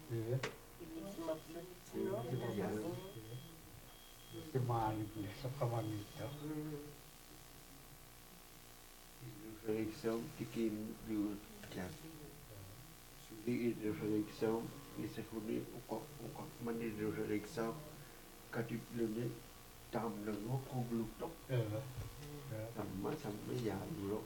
Iya. Ilis mapluno. Si Malik ni sa kamanito. Reflexão de que viu que suli reflexão isso foi o mani reflexão kadip lune tam lengo kongluk tok sama ya dulu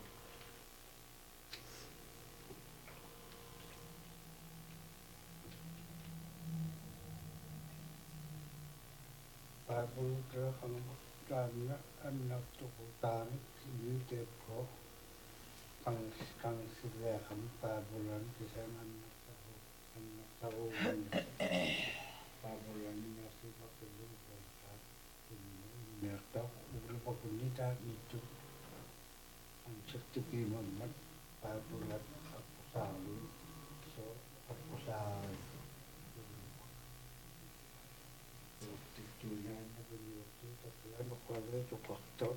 Bible ke kang kana anak tukutan ini tepko kang sila kang pabulan kisah anak tahu pabulan niya sila pelu berkat ini tahu beberapa kunita itu ang sakti kimamat pabulan aku salu so aku salu tujuan aku itu tapi aku kalau cukup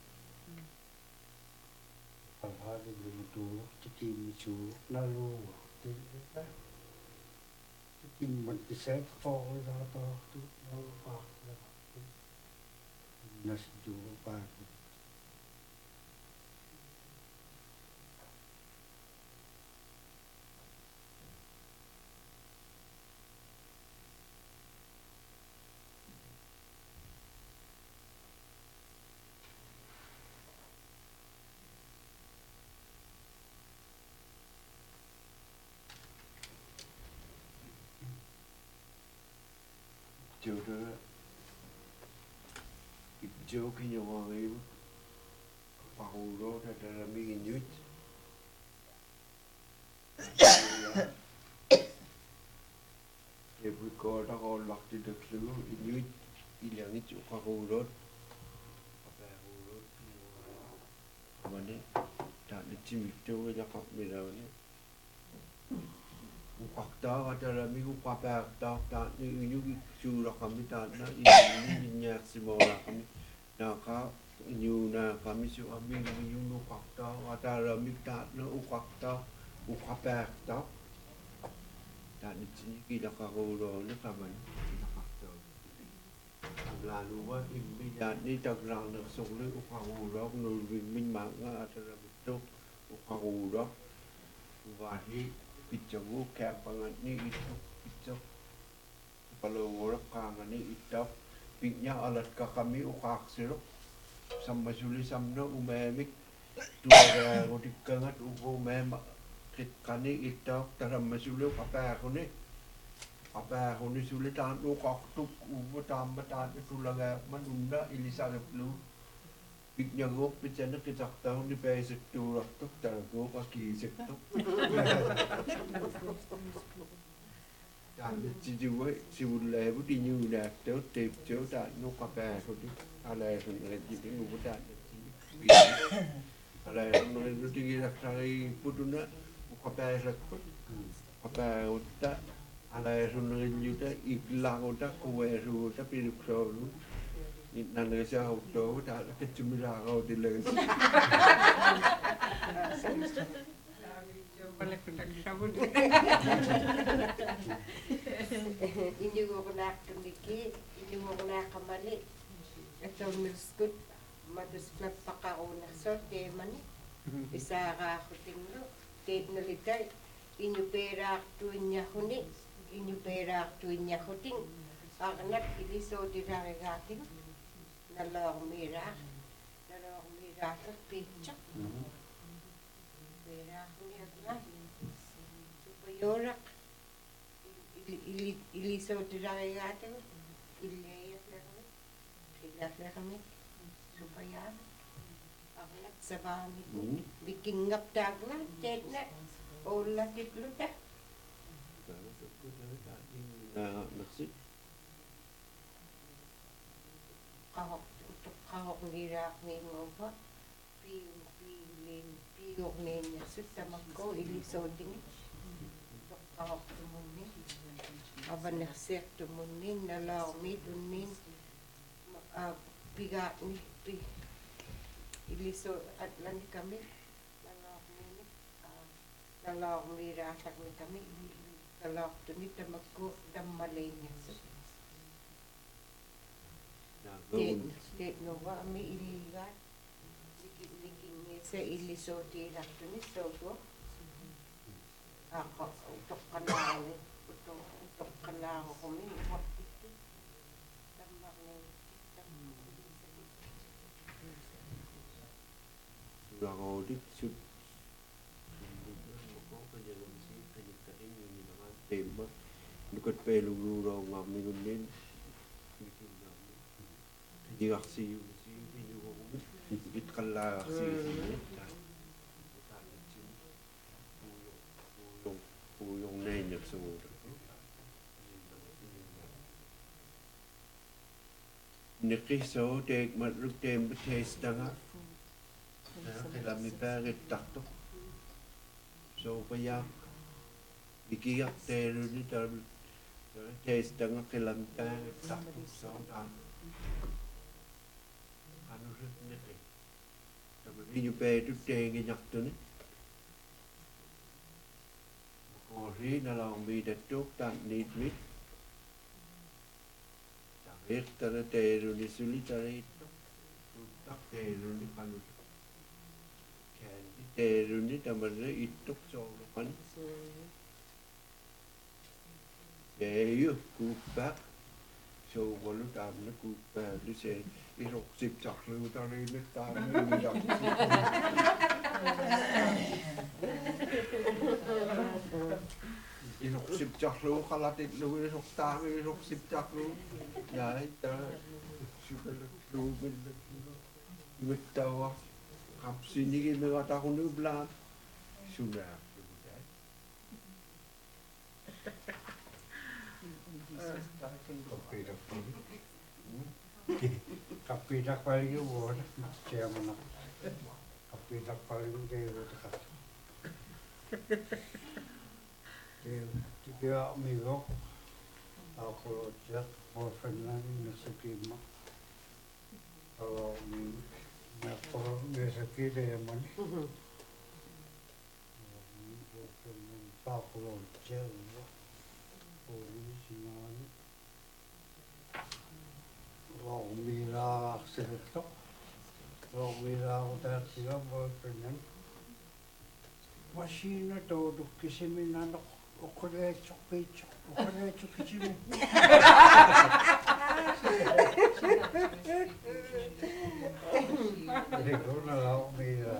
hal-hal itu cikim itu lalu tidak cikim mendesak fall atau itu apa nasi jual apa jodoh hijau kinyawa itu pahuro dalam minyak Every quarter all locked in the clue in you ilang itu pahuro mana tak dicimit tu je kau berau ni Ukakta ada lagi ukapek tak tak ni ini curah kami tak nak ini nyak semua kami nak ini nak kami semua kami ini ukakta ada lagi tak nak ukakta ukapek tak tak ni sini kita kau orang ni kami ukakta lalu wah ini dan ni tak orang nak sokle ukakta orang nurut minyak ada lagi tu ukakta orang wahid Pijawu kayak banget nih itu pijak kalau orang kangen nih itu piknya alat kami ukak sirup sama suli samno umemik dua roti kangat umemak kani itu dalam masuli apa aku nih suli tahan ukak tuh tambah tahan itu lagi menunda ilisa lu Piknya gue pecahnya kita tahu di basic tuh tuh cara gue kaki sektor. Dan chỉ juga si bulan itu di New York tuh tip jauh tak nuk apa itu di alai itu nggak jadi nuk tak alai itu tinggi sekali putuna apa itu apa itu alai itu nggak jadi iklan itu kue itu tapi itu Nanti saya tahu tak kecumira kau di lagi. Ini gua kena kemiki, ini gua kena kembali. Ito miskut, madus klap pakao na so teman. Isa ka ako tinglo, tet nalitay. Inyo pera tuinya huni, inyo pera tuinya huting. Anak iliso diragating. Nalong merah ke picak merah niya na supaya ilisaw tiray natin ilayat na kami supaya aglat sa bahay bikin ngap dagla ted na ola titlo ta Nasi kahok nirak ni mo ba piyok niya sutta magko iliso din kahok tumunin aban naksek tumunin nalaw mi dunin piga ni iliso at lang kami nalaw mi rasak ni kami Kalaqtuni tamakku tammaliingassut. Nagaun. Teetnuga ami iligaat. Mikingisa ilisuutiilaqtuni suugu. Aqa utoqqanaali. Utoqqanaaqumi uqartikki. Tammarni. Nagaudit sut. Tema dekat peluru orang ngami kunin di aksi itu kala aksi puyong nenyak semua nekih so tek matruk tem betes danga kami parit takto so payak Bikiyak telu ni dalam tes dengan kelam tak soalan anu ni tapi ni jupa itu tengi nyak tu ni kori dalam bidang tu tak ni tak tera telu ni sulit tera itu tak telu ni kanu telu ni tambah itu soalan Để cúp bác Show có lúc tạm nó cúp bác Nó sẽ Cái rộng xịp chọc lưu ta đi Nước ta đi dọc Cái rộng xịp chọc lưu Khá là tịt lưu Cái rộng ta Cái rộng xịp chọc lưu Đấy ta Sư cái lưu Mình tàu Khắp xin như cái người ta không nước blan Sư nè Kapidak paling buat saya mana kapidak paling dia dekat. Tiga minggu aku lojak bosan nasi kima. Kalau kalau nasi dia mana? Aku lojak. Lòng mì la sệt tóc, lòng mì la của ta chỉ có một cái nhẫn. Machine đồ được cái gì mình nó có lẽ chọc cái chọc, có lẽ chọc cái gì mình. Thì cũng là lòng mì la.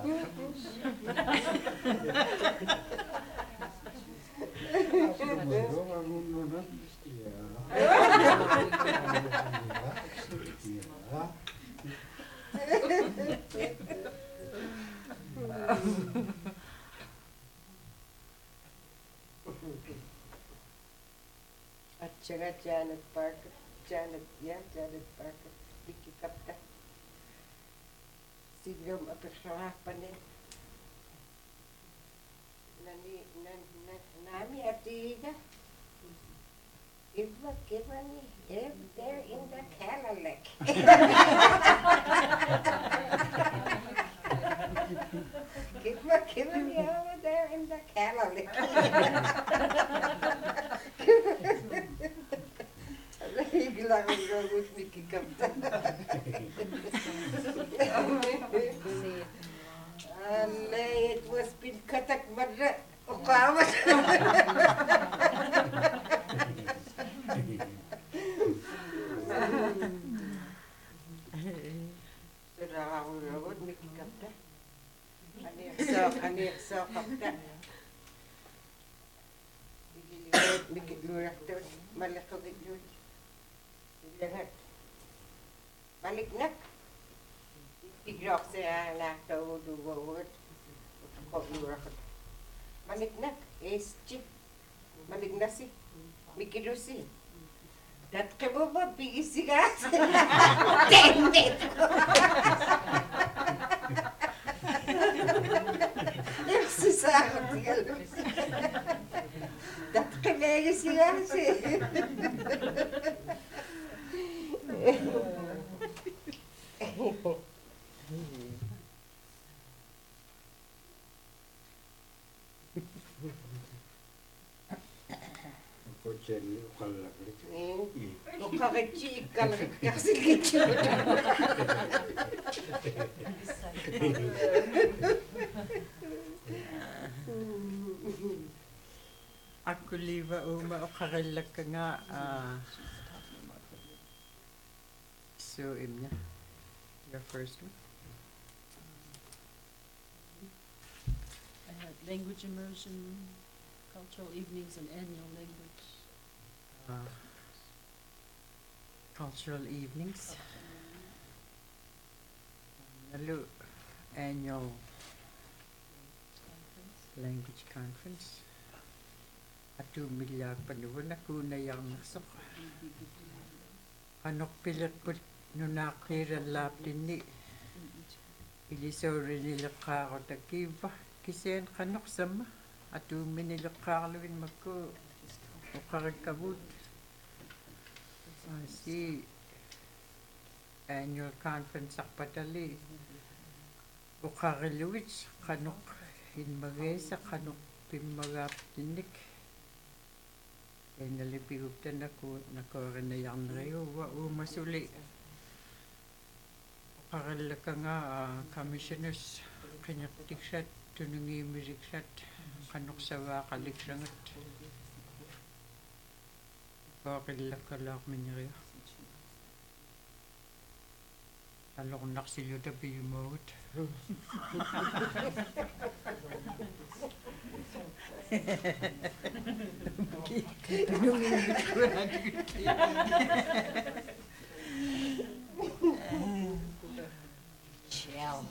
Aku baru nuna. Acara Janet Parker, Janet Parker, Vicky Kapta. Sigam apesalapan din. Nami atiga. Iba kibani, they're in the Cadillac. Kibani over there in the Cadillac. Hilang rambut Vicky Kapta. It was been katak madra. Ukamat. Sudah aku rambut Vicky Kapta. Anik so Kapta. Bikin lurak tu, malah kau gitu. Jangan balik nak. Igrok saya nak tahu dua word. Kau lurak. Balik nak, chip. Balik nasi. Mikirusi. Dat kebaba pigi gas. Tendet. Yang susah tinggal. Dat kebaba sigas. Kutsen ukallaklik. Uqaqitsi ikkalqikkarsigichu. Akuliva uma uqaqillakanga so Imnya, your first one. I had language immersion, cultural evenings, and annual language. Cultural evenings. Hello, annual language conference. Atu milyak panuwan ako na yung nasok. Anok pilat po nunakiran lapin ni. Ilisori nilaka ako takiba. Kisiyan kanok sama. Atu minilakakalawin magko. Ukarikabut. Si annual conference akpatali. Ukariluwits kanok hinmagesa kanok pimagap tinik. Kaya nalipiguptan ako nakorinayang rayo wa masuli. Ukarila ka nga commissioners kanyaktiksat tunungi musiksat kanok sawa kaliksangat. Ukarila ka lak minyayo. Alok naksilyo tabi yumawit. Shell.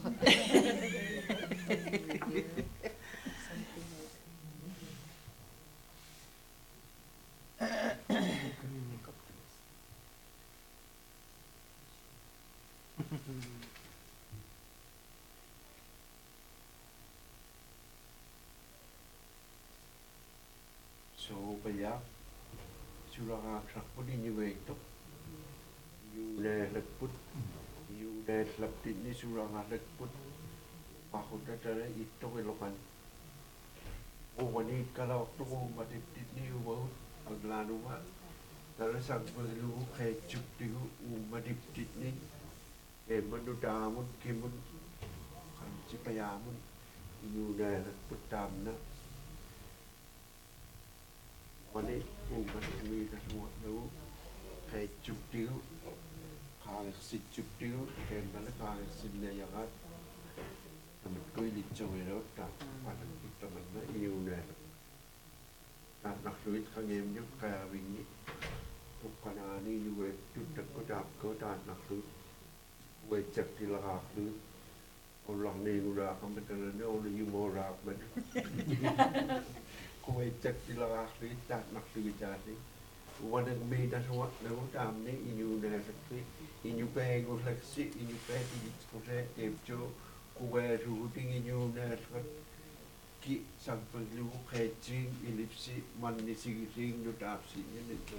So kaya surang aksak po din yung ito. Yung nalagput. Yung nalagput ni surang alagput. Pakot na tala ito kilokan. O wanit ka lang ito kung matiptit ni Uwawut. Paglano nga. Tala sang pagluho kay chukti ko matiptit ni. Eh manudamon kimon. Kansi payamon. Yung nalagput tam na. Wanit umat kami na semua tahu kayak cuptil kalau si cuptil kayak mana kalau si nayangat temen kau ini cewek tak pada kita mana iunya tak nak duit kagem juga kayak ini bukan ani juga tu tak kau tak nak duit wajib dilahak duit orang ni udah kamu terlalu orang you mau rak mana kung ay check sila kakita, naksigitati. Wanag may naswa, nangutam ni inyo na sakti, inyo pa yung laksi, inyo pa yung ko sa ebcho, kung ay ruting inyo na sakat, ki sang pagluho kay ching, ilipsi, man ni sigising, nutapsi niya nito.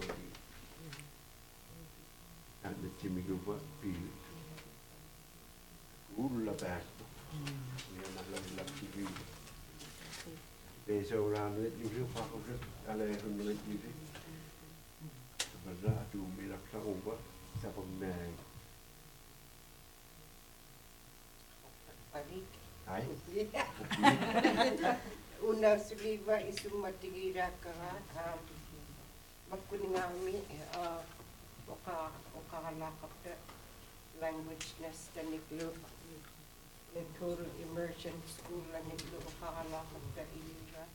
Ano chimigo ba, pili. Ula ba ito? Yan nalalag si Desa orang ni juga fakir, kalau yang ni juga. Sebenarnya tu mirak sahubah, siapa menang? Balik. Hai? Una suliba isumatigira ka magkuningami ukakalakap na language na staniklo. Total immersion school na niglo ukakalakap na ira.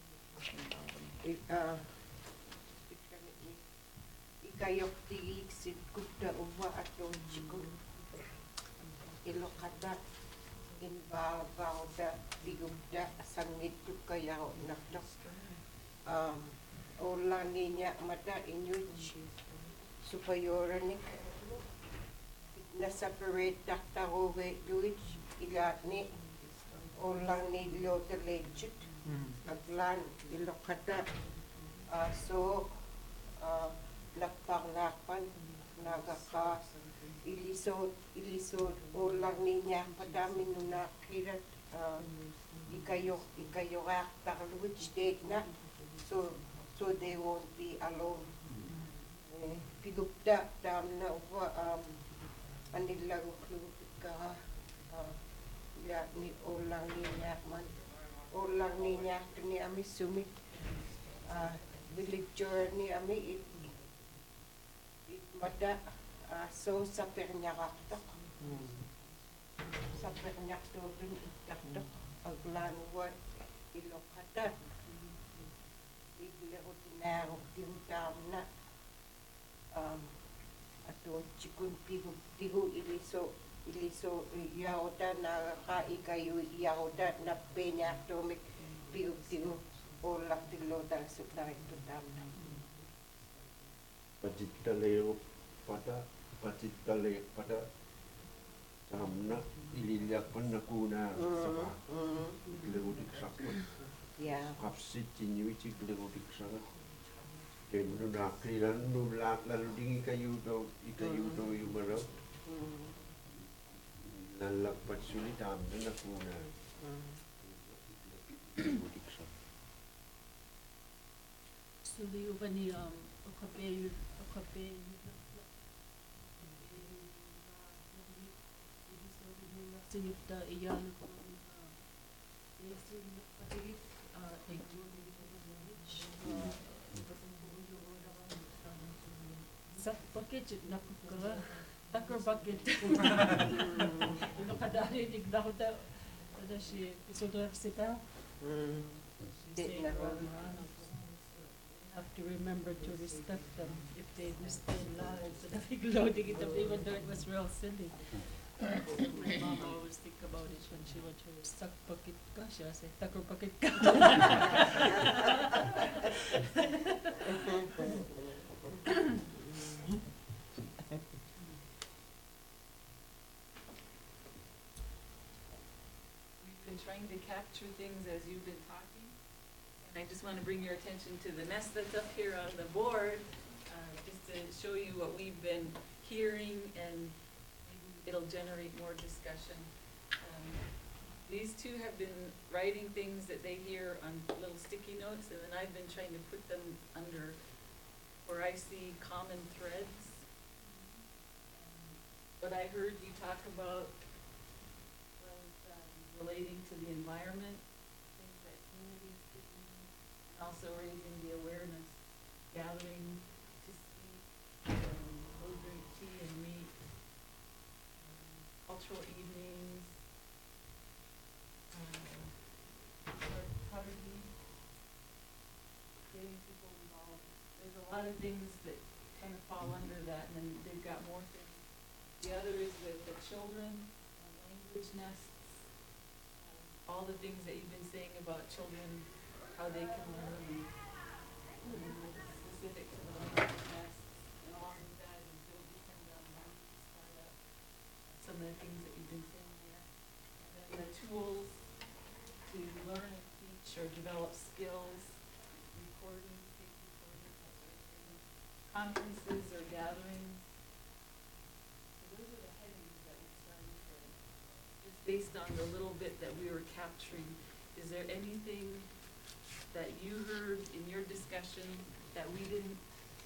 Ikayok tigik sit kupda uwa at yung chikun. Ilokata inbabaw da bigubda sangit kayaw nakdak. Ola niya mata inyuj superior ni na separate daktaro we duit ilat ni ola ni lota legit aglan ilokata so lakpan nagaka ilisod ola niya padami nung nakirat ikayo ak takluwit state na so so they won't be alone. Pigupta damna uwa anilagukluka ya ni olang ninyak man olang ninyak ni ami sumit villager ni ami it mada so sa pernyakak sa pernyakto dun itakto aglanwa ilokata iglero tinaro tiutamna ato chikun pigu iliso yaoda na ka ikayu yaoda na penya tomik pigu olak tilo dal sutay to damna Pacitaleo pada samna ililiapan na kuna sapa glegodik sakot ya kapsit tinyiwi glegodik sakot kenu naklilan nulak lalu dingi kayu do yumaro lalak patsuli tamna na kuna glegodik sakot Suli ubani okape sinipta iyan sa paket nakukara takor paket ino kadari igdako ta ada si isodor sita have to remember to respect them if they missed their lives and loading it up even though it was real silly. My mom always think about it when she went to suck bucket ka siya say takor bucket ka. We've been trying to capture things as you've been talking, and I just want to bring your attention to the mess that's up here on the board, just to show you what we've been hearing, and maybe it'll generate more discussion. These two have been writing things that they hear on little sticky notes, and then I've been trying to put them under where I see common threads. What I heard you talk about was relating to the environment, things that communities could do, and also raising the awareness, gathering to speak, we'll drink tea and meet, cultural evenings, getting people involved. There's a lot of things that kind of fall under that, and then they've got more things. The other is the children, language nests, all the things that you've been saying about children, how they can learn, and specific to the language nests. And along with that is build depend on startup, some of the things that you've been saying here. And then the tools to learn and teach or develop skills, recording, tape recording, that sort of thing, conferences or gatherings. So those are the headings that we started for. Just based on the little bit that we were capturing, is there anything that you heard in your discussion that we didn't,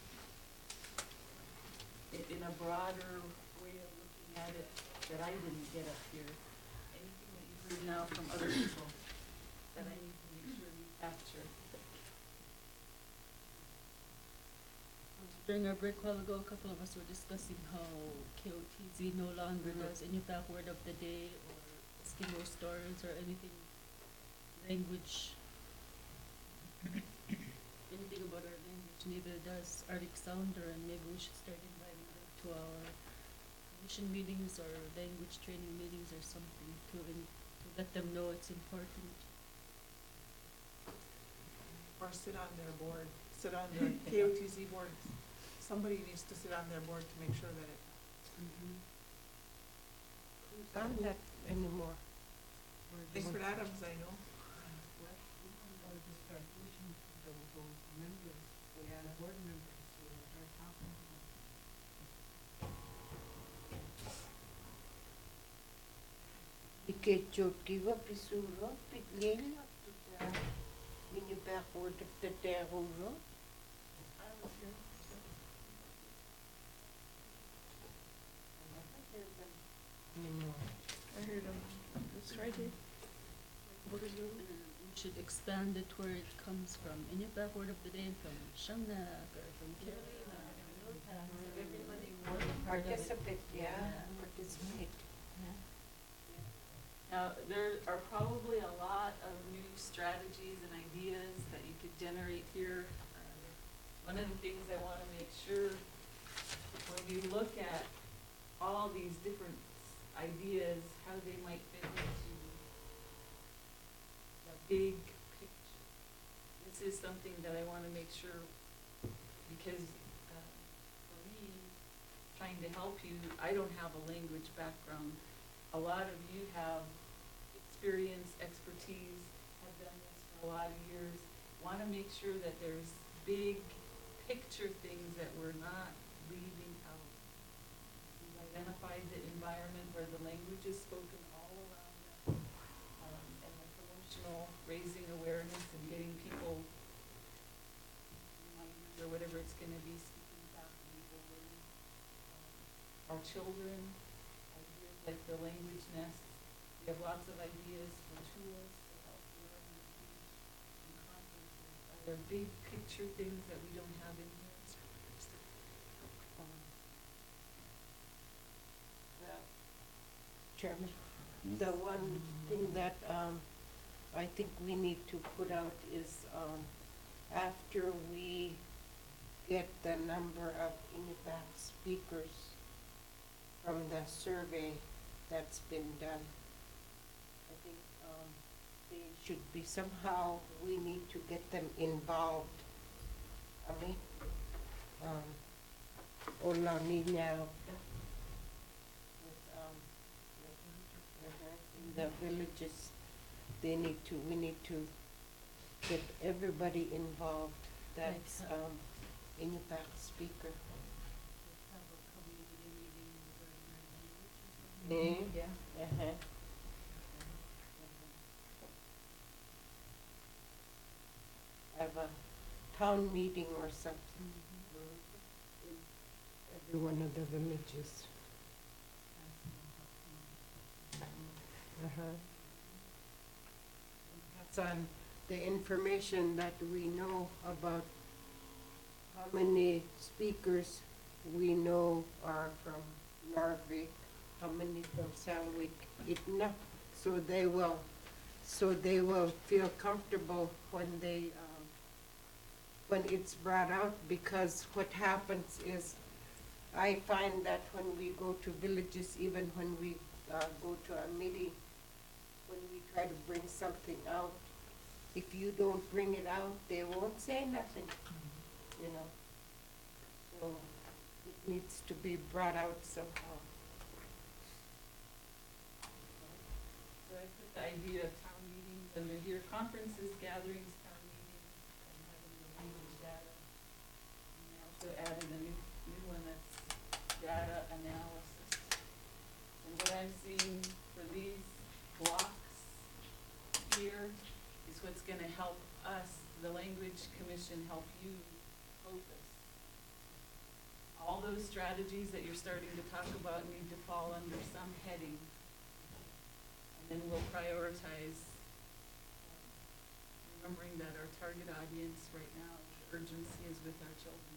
in a broader way of looking at it, that I didn't get up here? Anything that you heard now from other people that I need to make sure we capture? During our break a while ago, a couple of us were discussing how KOTZ no longer does any backword of the day or Eskimo stories or anything language, anything about our language. Neither does Arctic Sounder, and maybe we should start inviting them to our commission meetings or language training meetings or something to let them know it's important. Or sit on their board, sit on the KOTZ board. Somebody needs to sit on their board to make sure that it. who's on that anymore? Ingrid Adams, I know. Ikechotkiwa pisuro pitlelo minyu backward of the teruro should expand it where it comes from. Inupiaq word of the day from Shangnak or from Carolina or Milpac, so everybody was a part of it. Participate, yeah, participate. Now, there are probably a lot of new strategies and ideas that you could generate here. One of the things I want to make sure, when you look at all these different ideas, how they might fit into the big picture. This is something that I want to make sure, because for me, trying to help you, I don't have a language background. A lot of you have experience, expertise, have done this for a lot of years. Want to make sure that there's big picture things that we're not leaving out. We've identified the environment where the language is spoken all around us, and the promotional, raising awareness and getting people, reminders or whatever it's going to be, speaking back to people, learning. Our children, ideas like the language nest. We have lots of ideas for tools to help learn and teach and conferences. Are there big picture things that we don't have in here? Well, Chairman, the one thing that I think we need to put out is after we get the number of Inupiaq speakers from the survey that's been done, I think they should be somehow, we need to get them involved. I mean, Ola Niña in the villages, we need to get everybody involved that's Inupiaq speaker. Yeah. Uh-huh. Have a town meeting or something in every one of the villages. Pass on the information that we know about how many speakers we know are from Narvik, how many from Salwik, Itna, so they will feel comfortable when they when it's brought out, because what happens is I find that when we go to villages, even when we go to a meeting, when we try to bring something out, if you don't bring it out, they won't say nothing, you know. So it needs to be brought out somehow. So I put the idea of town meetings under here, conferences, gatherings, town meetings, and having the language data. And I also added a new one that's data analysis. And what I'm seeing for these blocks here is what's gonna help us, the Language Commission, help you focus. All those strategies that you're starting to talk about need to fall under some heading. And then we'll prioritize, remembering that our target audience right now, the urgency is with our children.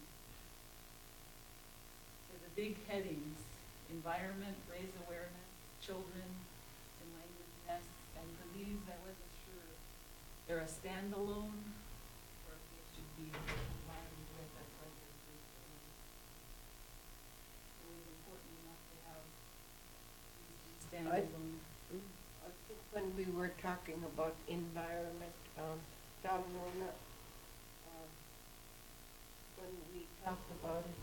So the big headings, environment, raise awareness, children, and language nests. And for these, I wasn't sure, they're a standalone, or if they should be combined with, that's why they're grouped in. It was important enough to have these standalone. I think when we were talking about environment, down Rona, when we talked about it,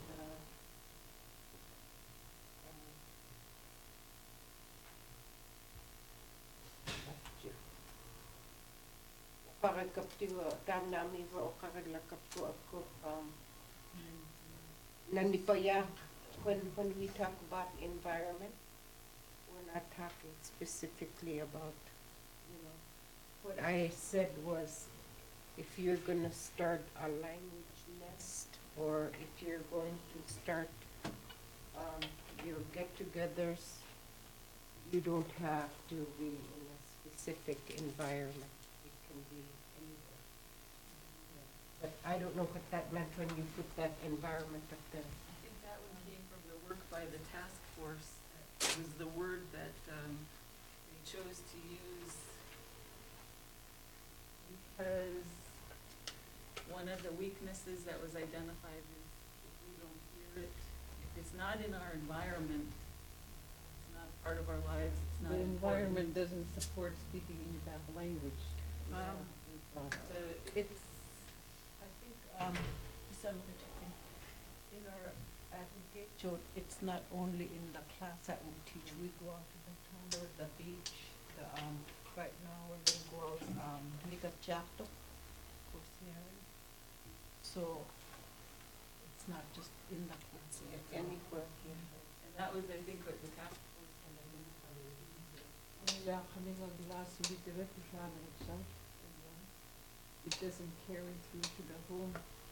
parakaptiwa tam nami ro karilakapto ako nanipaya when we talk about environment, we're not talking specifically about, you know, what I said was if you're gonna start a language nest, or if you're going to start your get-togethers, you don't have to be in a specific environment. It can be anywhere. But I don't know what that meant when you put that environment up there. I think that one came from the work by the task force. It was the word that they chose to use because one of the weaknesses that was identified is if we don't hear it, if it's not in our environment, it's not part of our lives, it's not The important. environment doesn't support speaking in that language. So It's, I think, in our application, it's not only in the class that we teach, we go out to the town or the beach, right now we're gonna go out, Ligachato, Cosmere. So, it's not just in the class. anywhere, yeah. and that was, I think, what the task force had identified. Kaya kami last week, it doesn't carry through to the home.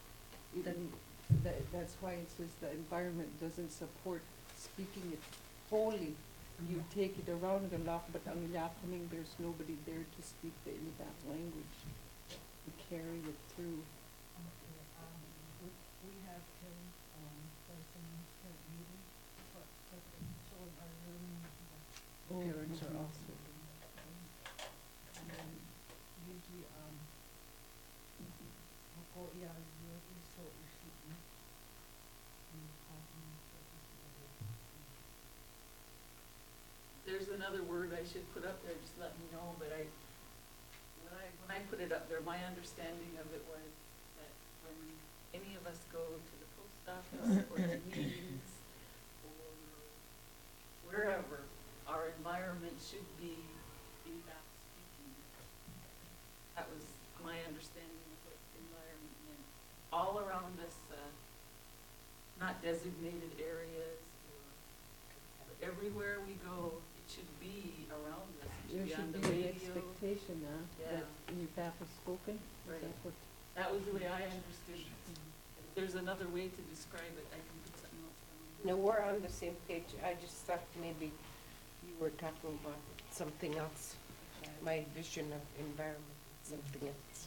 That's why it says the environment doesn't support speaking it wholly. You take it around the lock, but ang yakaming, there's nobody there to speak the Inupiaq language. To carry it through. We have meeting, but so our parents are also doing that. And then usually, ako so There's another word I should put up there, just let me know, but when I put it up there, my understanding of it was that when any of us go to the post office or to meetings or wherever, our environment should be feedback speaking. That was my understanding of what environment meant. All around us, not designated areas, but everywhere we go, it should be around us. It should be on the radio. Expectation, Yeah. that Inupiaq is spoken. Right. Is that what? That was the way I understood it. If there's another way to describe it, I can put something else down. No, we're on the same page. I just thought maybe you were talking about something else. My vision of environment, something else.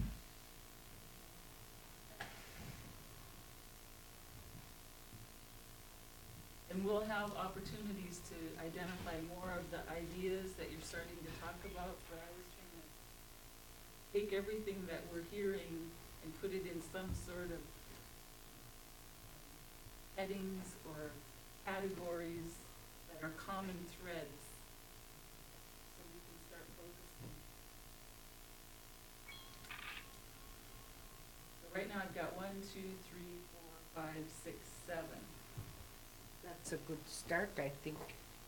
And we'll have opportunities to identify more of the ideas that you're starting to talk about, but I was trying to take everything that we're hearing and put it in some sort of headings or categories that are common threads, so we can start focusing. So right now I've got 1, 2, 3, 4, 5, 6, 7. That's a good start, I think.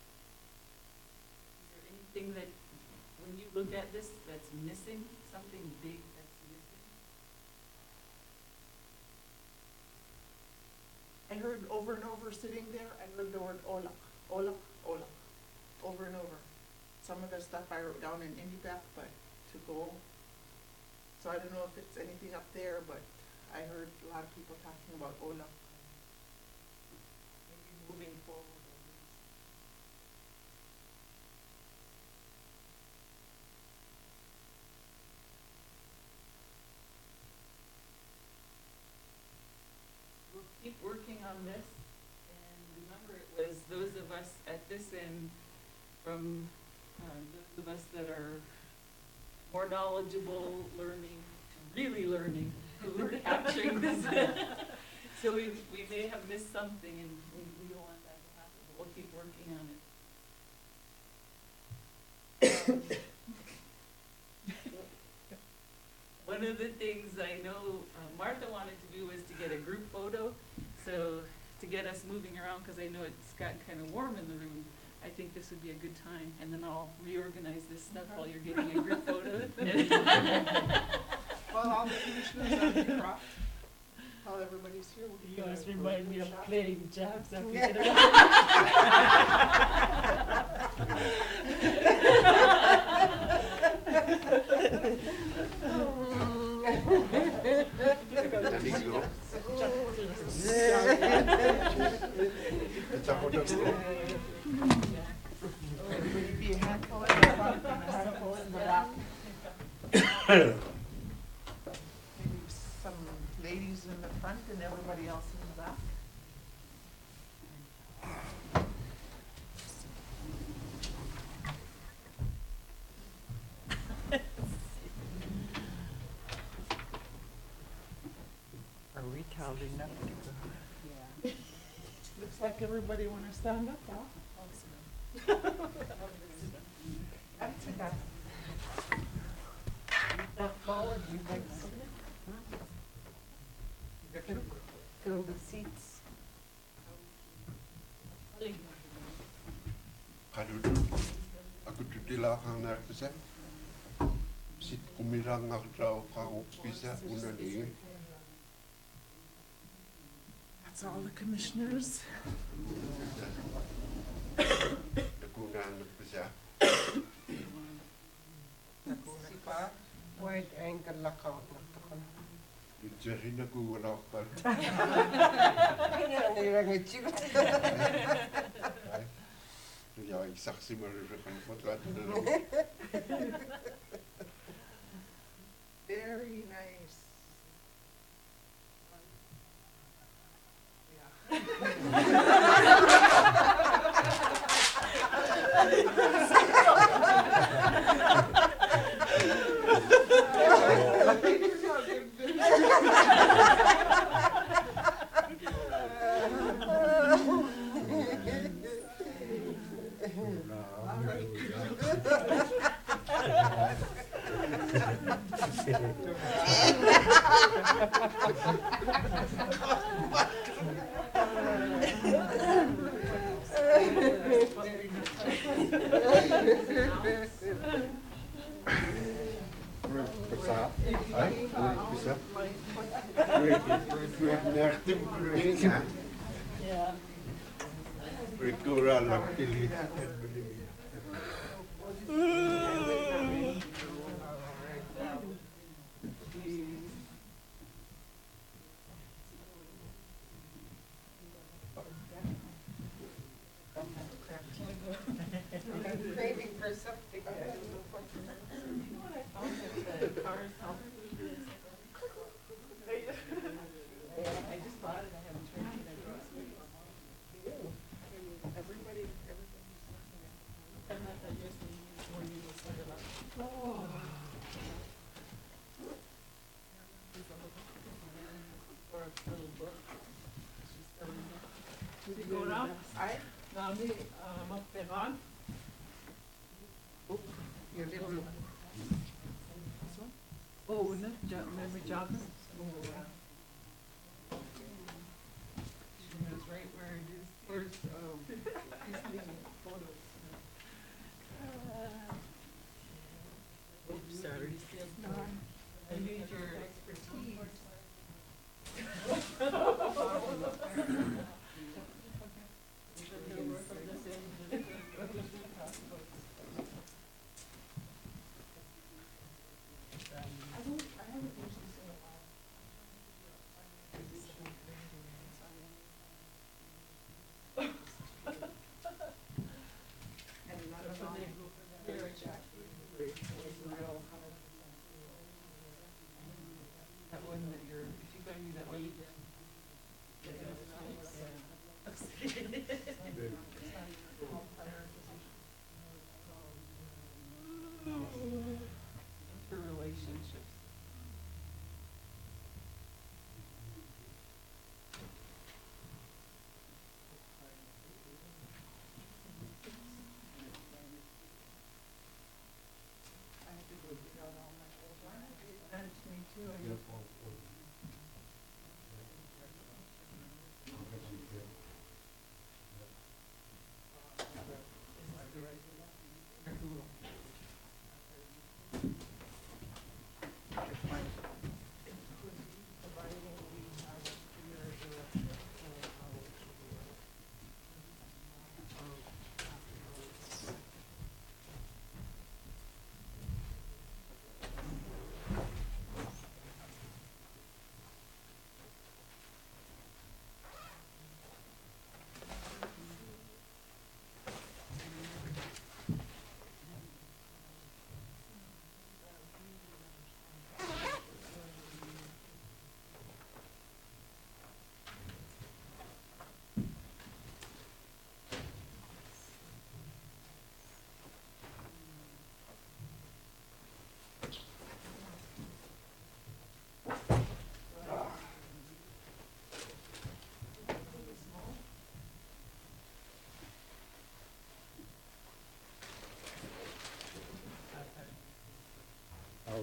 Is there anything that, when you look at this, that's missing, something big that's missing? I heard over and over sitting there, I heard the word olak, olak, olak, over and over. Some of the stuff I wrote down in Inupiaq, but to go. So I don't know if it's anything up there, but I heard a lot of people talking about olak. Maybe moving forward. We'll keep working on this, and remember, it was those of us at this end, from those of us that are more knowledgeable, learning, to really learning, who are capturing this. So we may have missed something, and we don't want that to happen, but we'll keep working on it. One of the things I know Martha wanted to do was to get a group photo, so to get us moving around, because I know it's gotten kind of warm in the room. I think this would be a good time, and then I'll reorganize this stuff while you're getting a group photo. Well, all the commissioners are here, while everybody's here. we You can always do a remind me of shot. playing jacks after Everybody be a handful in the front and a handful in the back. Maybe some ladies in the front and everybody else in the back. Are we tall enough to go? Looks like everybody wanna stand up, huh? That's it, guys. Step forward, you like to sit? Fill the seats. Kaduduk. Aku tutila kang narkisa. Sit kumirang ngakdraw kang pisa una dingin. That's all the commissioners. Nakunang nagpisa. Wide angle lookout na to ko. Itsahin ako wala ka. Kanya ang ilang chico. Ya saksi marurukan potrat na lang. Very nice. Bisa? Ay? Bisa? Nertim kulinya. Yeah. Berkurang lah pilih. I'm craving for something. I just bought it, I haven't tried it, I brought it. Everybody, I'm not that used to when you just set it up. Or a little book. Is it going up? Now me, up there on. Your little Oh, no, remember jogging? It was right where it is. Where's, he's taking photos. Oops, sorry. I need your expertise.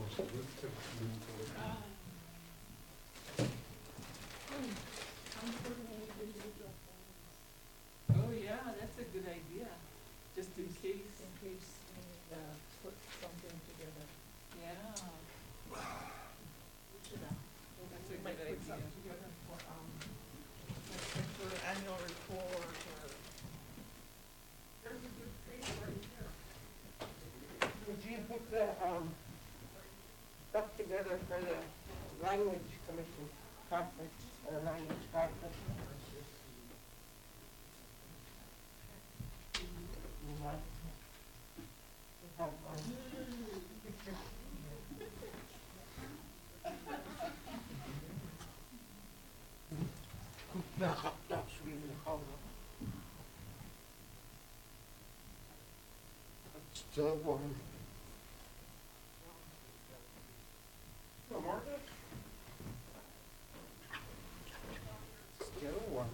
Oh, yeah, that's a good idea, just in case. In case we need to put something together. Yeah. We should, That's we a might good put idea. something together for annual report or. There's a good page right here. Would you put the, stuff together for the language commission conference, or language conference? You want to have one? That's really horrible. It's still warm. Still warm.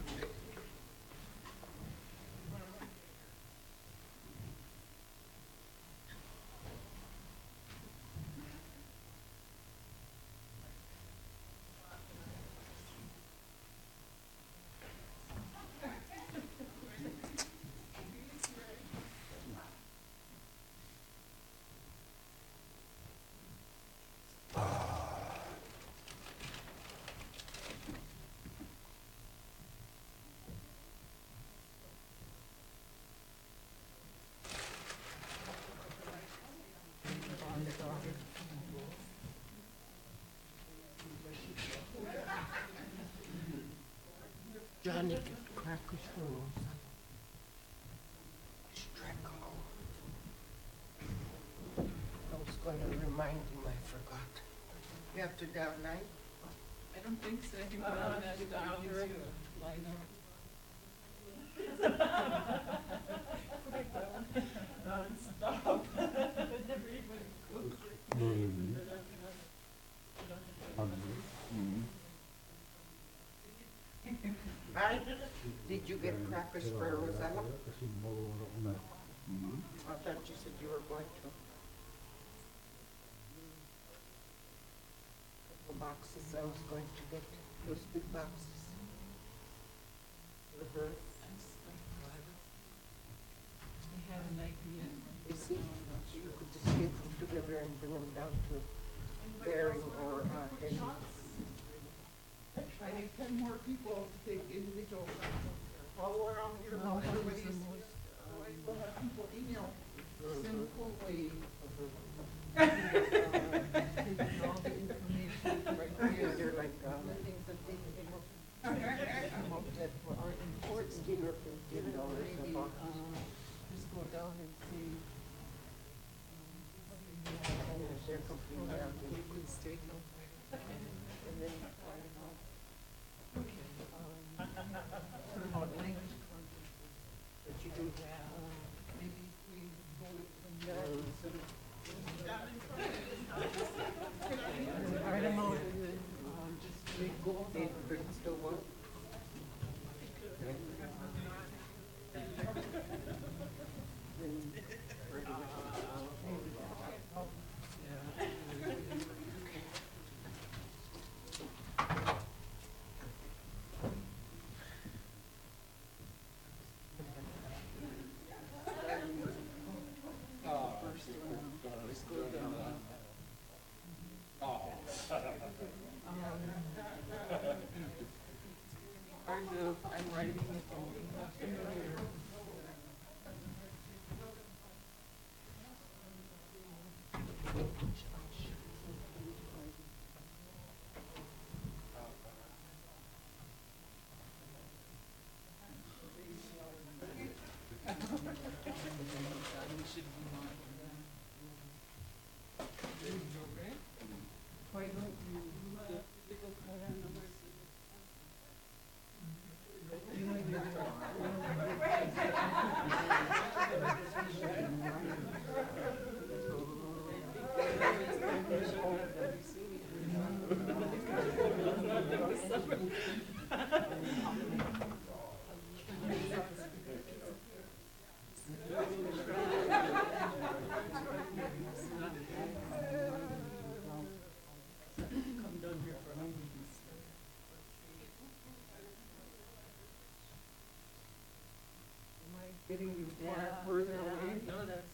Johnny could crack his rules. Streckle. I was going to remind him, I forgot. You have to dial 9? I don't think so, I think we're on that down here. Line up. Non-stop. Never even goes. Hi. Did you get crackers for Rosella? I thought you said you were going to. Couple boxes I was going to get, those big boxes. I had an idea. You see, you could just get them together and bring them down to Bering or Henry. I need 10 more people to take individual photos. All around here, everybody's, we'll have people email simple way. Taking all the information right here. They're like, The things that they came up that are important. $16 or $15 a Maybe, box. just go down and see. They're completely out. And then, put about language content. But you do Maybe we go from that instead of. Write them out and then, just make goals. They bring still one. I'm writing it on. Why don't you getting you Yeah, far further away. No, that's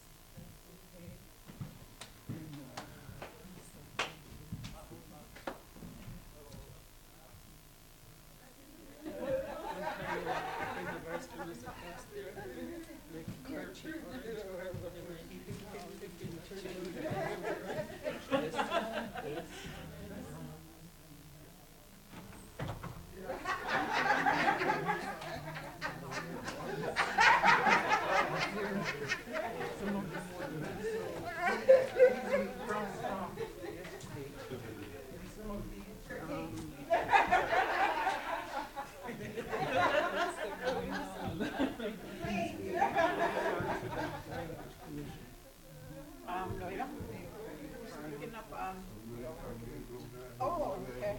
Lola, picking up on. Oh, okay.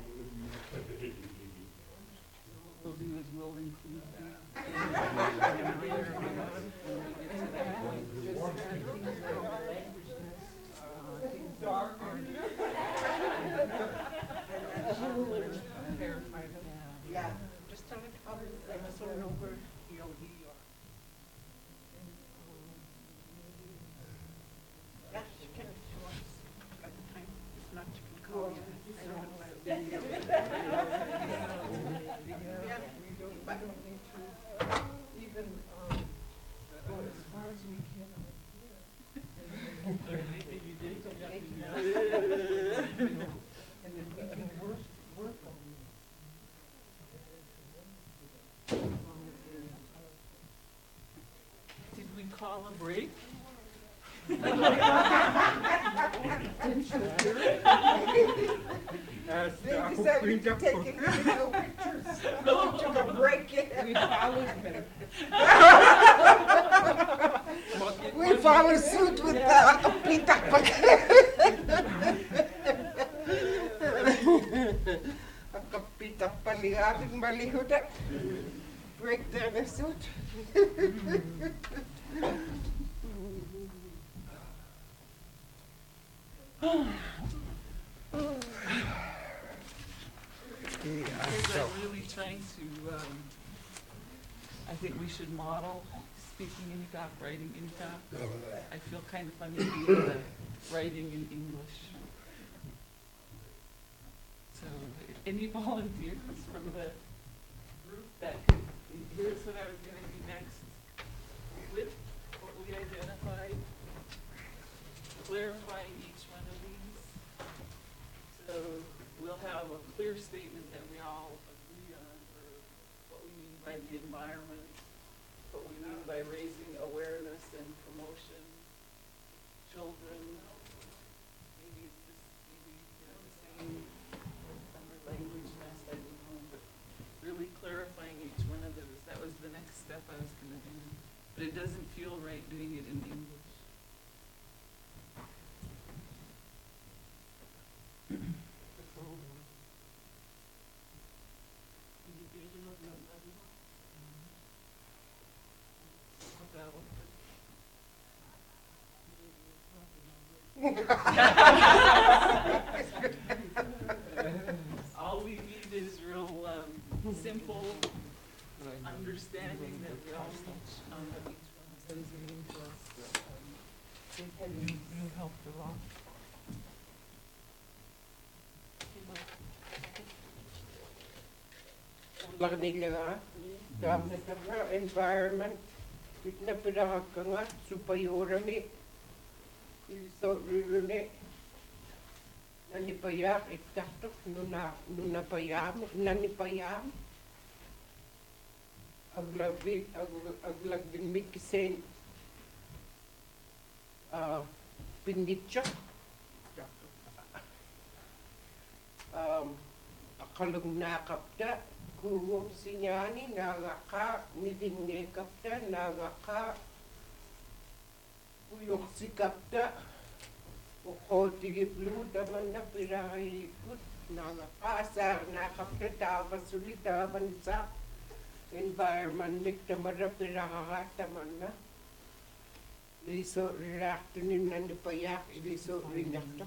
will include Yeah, just tell it how so I know where you are. Yeah, she can if she wants. Got time. If not, she can call you. I don't know what to do. Yeah, but we don't need to even go as far as we can. And then we can work on it. Did we call a break? They decided to take individual pictures. No, took a break yet. We followed them. We follow suit with the pita. Ang kapitang palihating malihuda. Break down the suit. Because I'm really trying to, I think we should model speaking in Inkak, writing in Inkak. I feel kind of funny doing the writing in English. So, any volunteers from the group that could, here's what I was gonna do next. With what we identified, clarifying each one of these. So we'll have a clear statement that we all agree on for what we mean by the environment, what we mean by raising awareness and promotion, children, maybe it's just, maybe, you know, the same summer language nest, I don't know, but really clarifying each one of those. That was the next step I was gonna do. But it doesn't feel right doing it in English. All we need is real simple understanding that we all each one sends a name to us. You helped a lot. Lang nila gamit na environment. Itna pinakakanga supayurami. Iso rirune. Nanipayak itatok nuna payam nanipayam. Aglagbing mikisen pinitsa. Akalong nakapta. Kung sinyani nagaka, nidingne kapta, nagaka, uyok si kapta, ukotigiplu daman na pirahikut, nagakasar, nakapta, tawa sulit, tawa sa environment, niktamara pirahakataman na. Liso rilaktunin nandipayak, liso rinakta.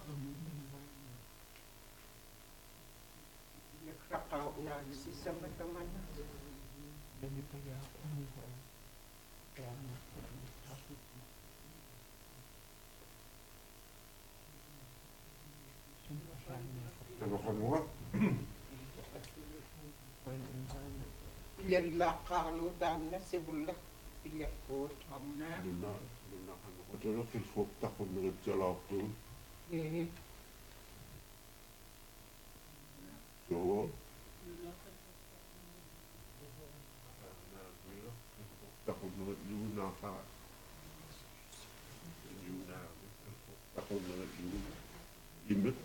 Nakakaw na si sama naman. Ano ka mo? Ilalla Carlo Damna Sibulla Ilakot Amna. Luna ka mo. Ito na kiswapta ko mga jalapun. So, tako mga luna ka. Luna. Tako mga luna. Imit.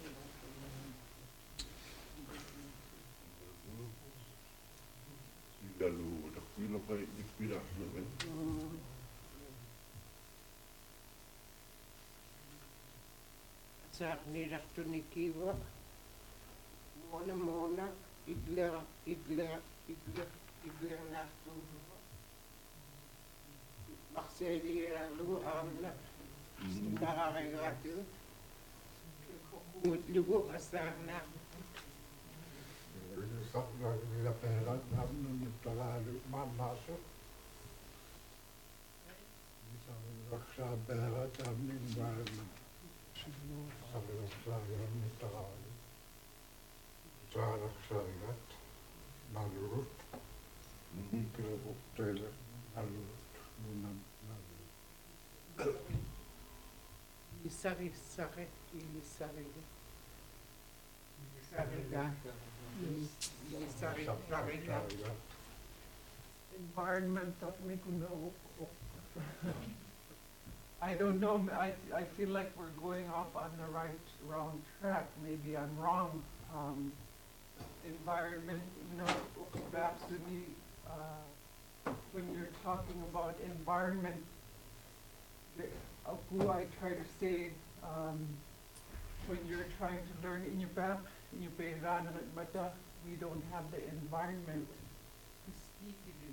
Lalu, dah pila kaya dipilih naman. Sa nirakto ni Kiwa Mona Igler Nakto Makseli Ralu Amna Nakakagato Mutlugo Asarna Nila pera namin tagalog mamasok. Raksa pera namin environment. Sabi raksa namin tagalog. Sa raksa ilat, malurut. Pinag-uktel, malurut. Munang malurut. Isari Environment of me kuno. I don't know, I feel like we're going off on the wrong track. Maybe I'm wrong. Environment, perhaps to me, when you're talking about environment, who I try to say, when you're trying to learn in your back, in your Peiran and Mata, we don't have the environment to speak it in.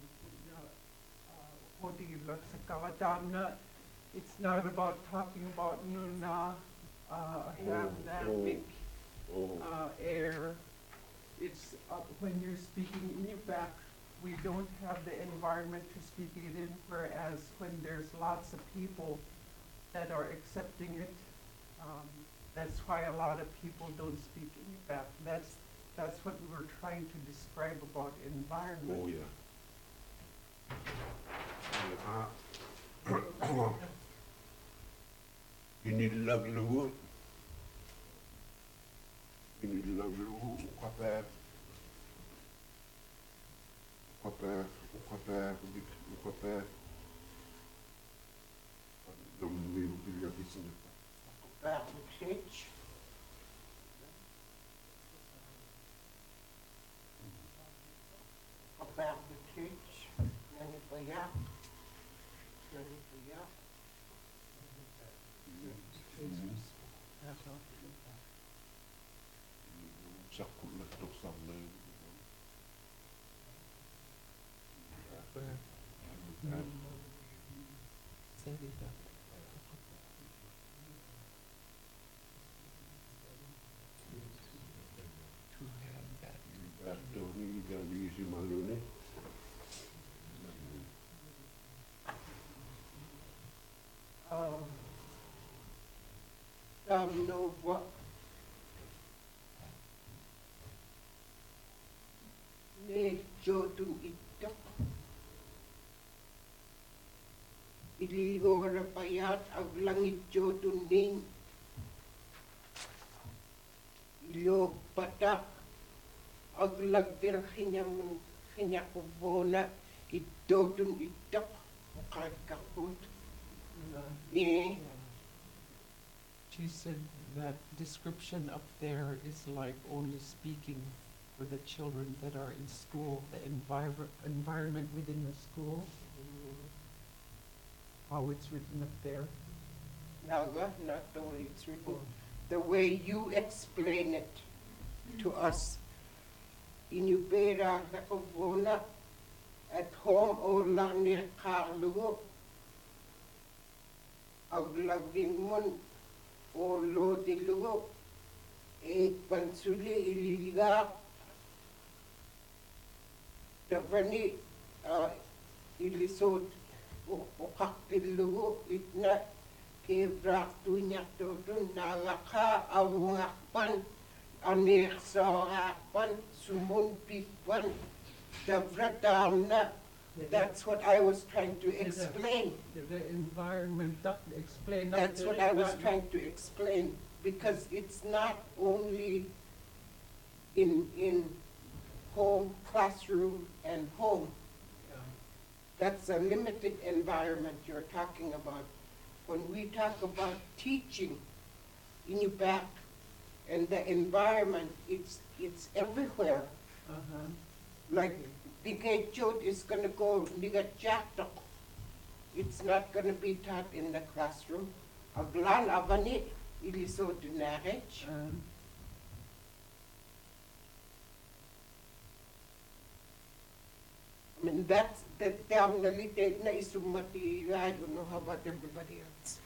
It's not about talking about Nuna, Hamnamic, air. It's when you're speaking in your back, we don't have the environment to speak it in, whereas when there's lots of people that are accepting it, that's why a lot of people don't speak in your back. That's what we were trying to describe about environment. Oh, yeah. Inilaglugo. Kaper. Barbuchich Nanipaya Sakulat tok samay. Berto ni jadi si malu ni. Nova Ne Jotun Ita Iligo Rapayat ang langit Jotun Ning Ilog Patak ang lagdir Hinyakubona Itotun Ita Kakakut She said that description up there is like only speaking for the children that are in school, the environment within the school, how it's written up there. Naga, not the way it's written, the way you explain it to us. Inubera Rakobona at home or Lanir Carlugo. Aglagin mon o Lodi Lugo. Pansuli Iliga. Davani Ilisod Ukaktilu itna kibraktunya tutun nalaka awakpan anirsoakpan sumunpikpan davratamna. That's what I was trying to explain. The environment, explain. That's what I was trying to explain, because it's not only in home, classroom, and home. That's a limited environment you're talking about. When we talk about teaching in your back and the environment, it's everywhere. Like Bigay is gonna go Nigachatok. It's not gonna be taught in the classroom. Aglan avani iliso dinarech. I mean, that's the terminality na isumati. I don't know how about everybody else.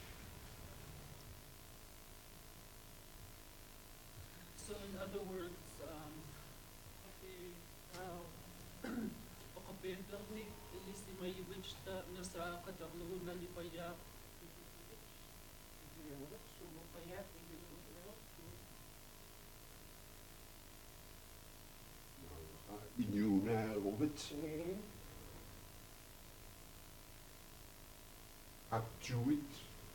So in other words, kapag ni ilis ni may which na sa katarungan ni Paya, Inuna Roberts, Actuate.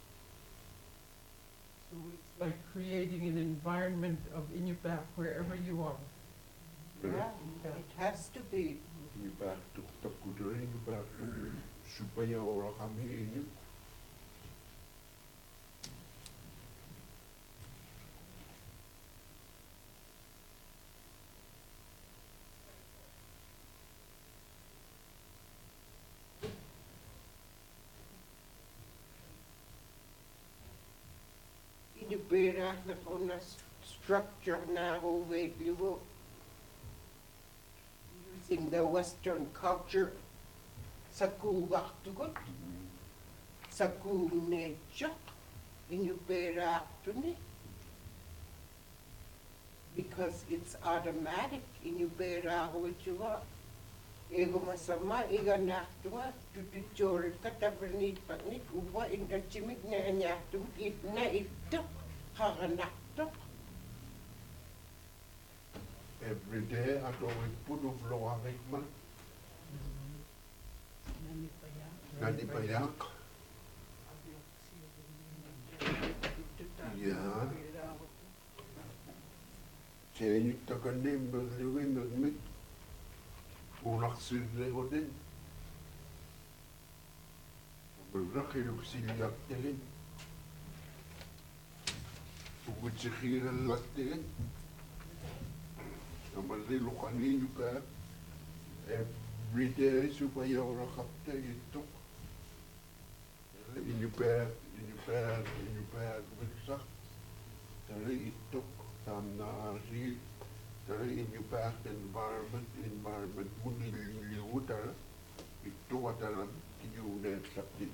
So it's like creating an environment of Inupiaq wherever you are. Yeah, it has to be. Inupiaq takudere Inupiaq supaya orang kami ini Inubera na kung na structure na way liwo. Using the Western culture sa kuwak tugot, sa kunechak, inubera tuni. Because it's automatic, inubera huwachua. Ego masama, iga naktua, tututuri katabernit panit, uwa inga chimik na anyatum, it na ito, haranakto. every day atau pun flow arik man nani payak ya saya nyukta kanem berliwin bermit unak sirle odin bergerak hidup siliak telin ugut sekhiran latin Amalli luqani juga every day supaya orang kata itu inyuper besar dari itu tanah dari inyuper environment munili utara itu adalah tiunan sakti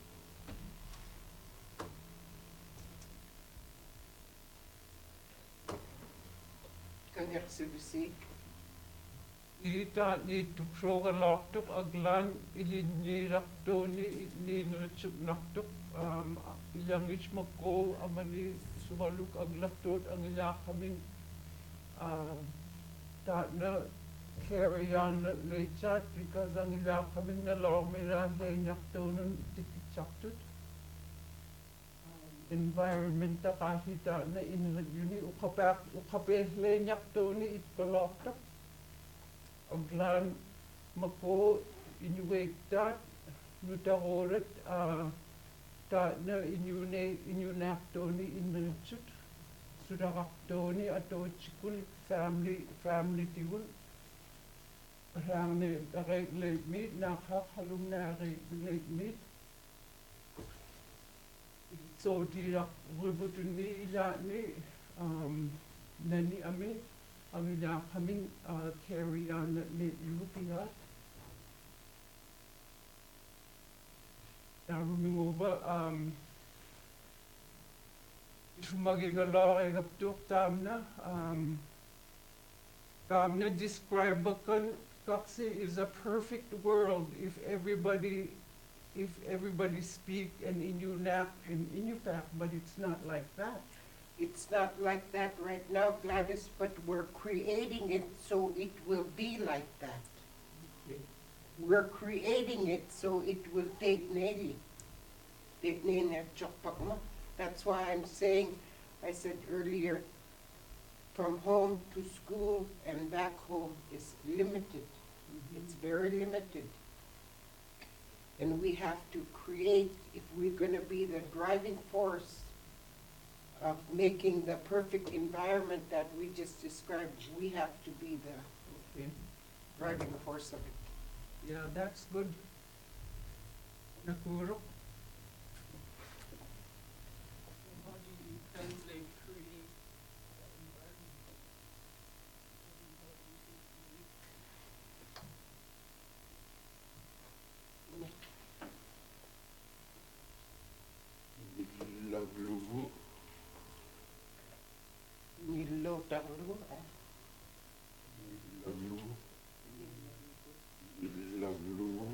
Kangak sibisi. Ita ni tuksoga laktuk aglan ni lakto ni nutsuk naktuk ilang ismako amani sumaluk aglatot ang ila kaming na carry on later because ang ila kaming nalawmiran na inakto ng tikitsaktut environment ta kahita na inaguni ukapele nyakto ni itpalaktak aglan mako inuwektat nutakorat ta na inyunakto ni inutsut sudakakto ni ato chikul family tiwul parang ni aray leitmeet nakakalung na aray leitmeet so tidak berbutun ni ila ni nani ami ang ila kaming carry on ni Lupia. Naruming uba sumaging alaki kaptuk tamna describe kan kaksi is a perfect world if everybody if everybody speak and Inunak and Inupiaq, but it's not like that. It's not like that right now, Gladys, but we're creating it so it will be like that. We're creating it so it will take Nelly. That's why I'm saying, I said earlier, from home to school and back home is limited. It's very limited. And we have to create, if we're gonna be the driving force of making the perfect environment that we just described, we have to be the Okay. driving force of it. Yeah, that's good. Nakuro. How do you translate create environment? Ilaglugu. Nilotanglo, Ilaglugu. Ilaglugu.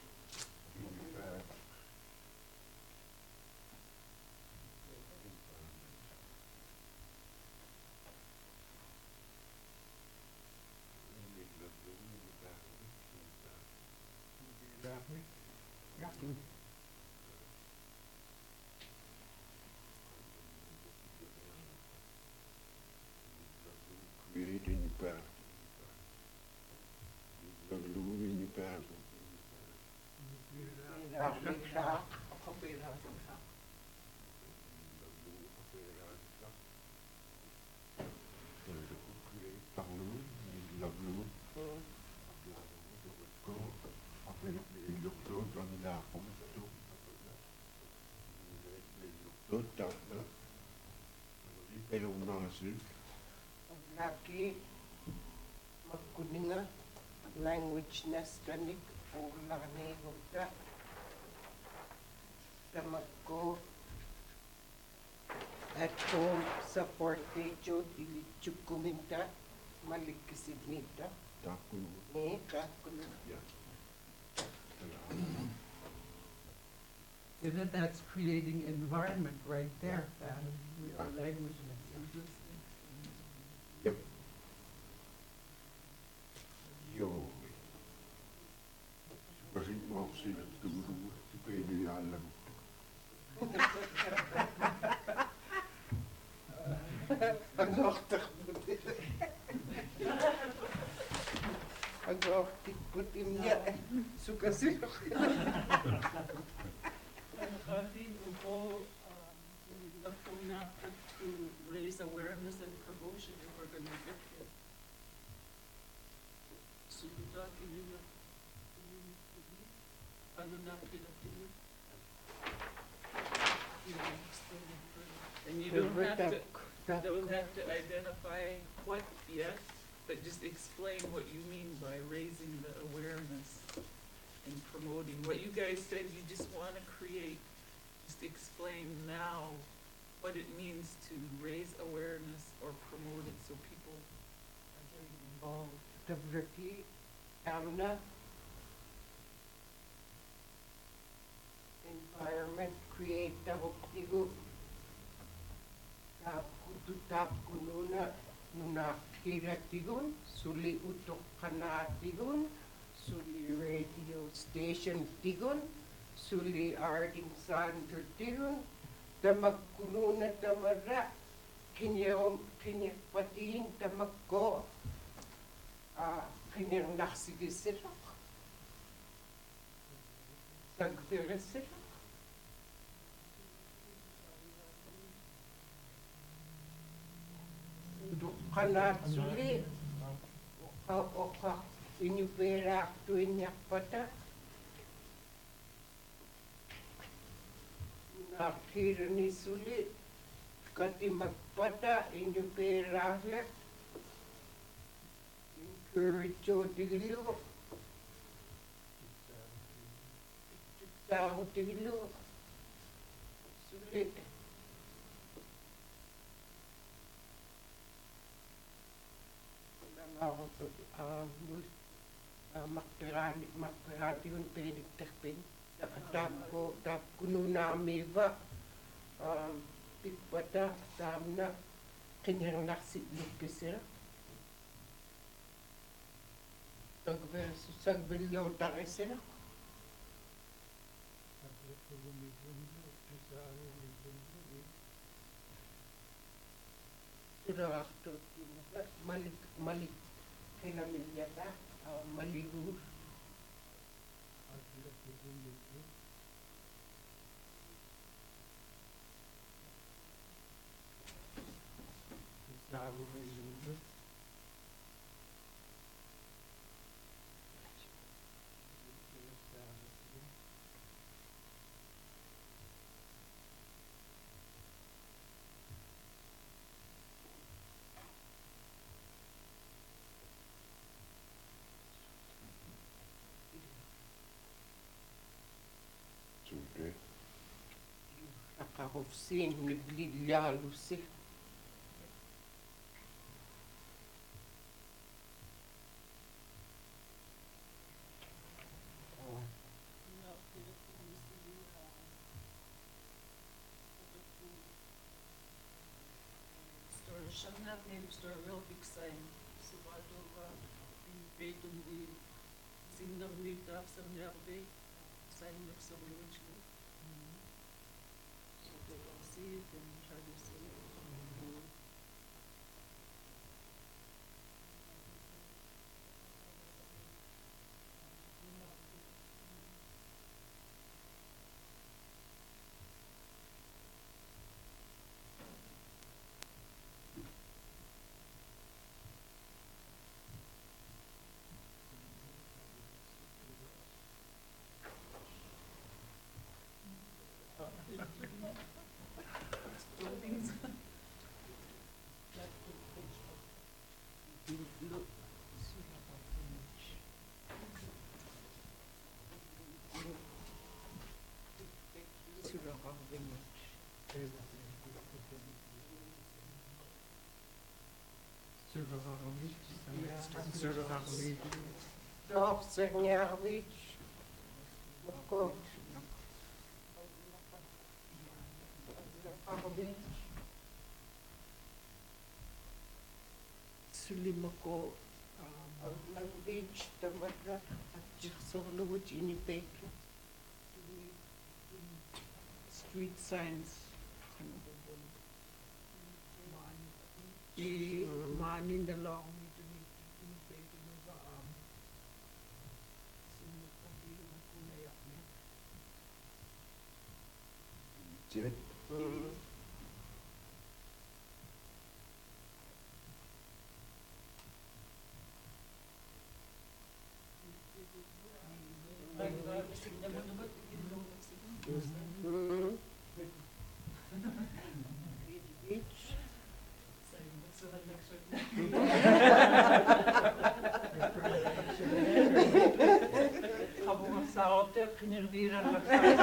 Create in your path. Ilaglugu in your path. laki magkuninga language nastanik o lanegota tamakko at home support teacher ili chukuminta malikisidnita ni kakuna. So that's creating environment right there, our language. Yep. Yo. Waarin mo sila tulungan si Pwede alam. Ang oktak putim niya suka sila. To raise awareness and promotion if we're going to get there. So you talk and you don't have to identify what yet, but just explain what you mean by raising the awareness and promoting. What you guys said you just want to create, just explain now what it means to raise awareness or promote it so people are getting involved. Tabraki, Amna, environment, create tabok tap kununa, nuna kira tigun, suli utok kana tigun, suli radio station tigun, suli arding sander tigun, tamakkununa tamara, kinya patiin tamakko, kinya naksigisirok, sagdirisirok. Kanat suli, oka inyupera tuinyak pata, nakira ni suli, kati magpata inyupera le, encourage tigilo, tahu tigilo, suli. Makperati yun pwedeng tekpin. tap kununa amiva pikpata tamna kinirnaqsit lukkisira sagbilliutarisira siraqartuut malik qilamiljata maliguur Sude. aqarufsiin niblillaalussi Store Shanghai name store real big sign. So Waldova in Bacon the Singer Mita some Nerve sign next to the village. So they will see it and try to see it. Buildings. Dorsenjarvich makot Sulimako Langbeach Tamara Atchiksorluwich Inipek street signs man in the long Jivet. Beach Habunga sa hotel, kinirdiran lang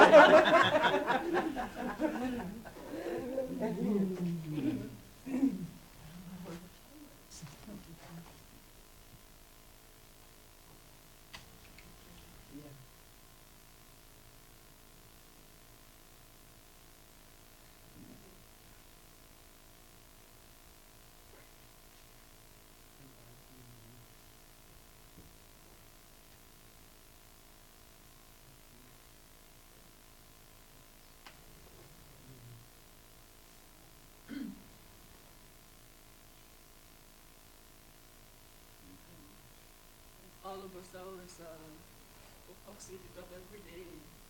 All of us always oxy it up every day.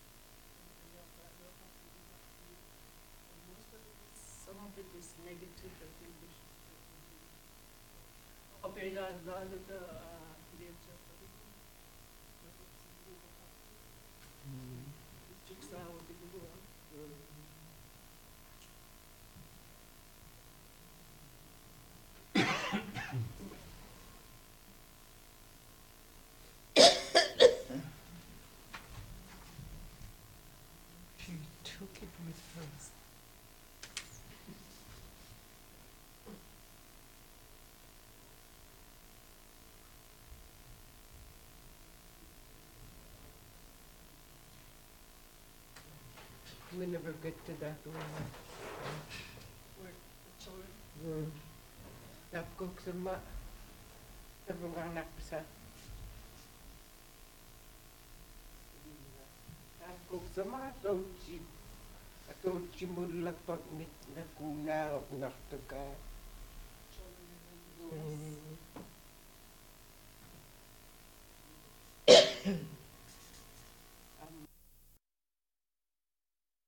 Most of it is, some of it is negative, I think we should. Okay, the chicks are what they do. She took it with her. We never get to that one. Where the children, Napkok sama. Tabong anak sa. Napkok sama. Atauchi mulak pag nakuna o naktuka. children in the US.